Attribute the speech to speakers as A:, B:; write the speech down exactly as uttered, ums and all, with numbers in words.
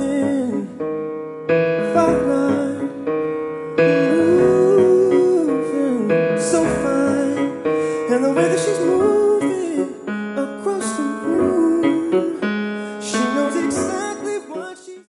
A: something fine, moving so fine, and the way that she's moving.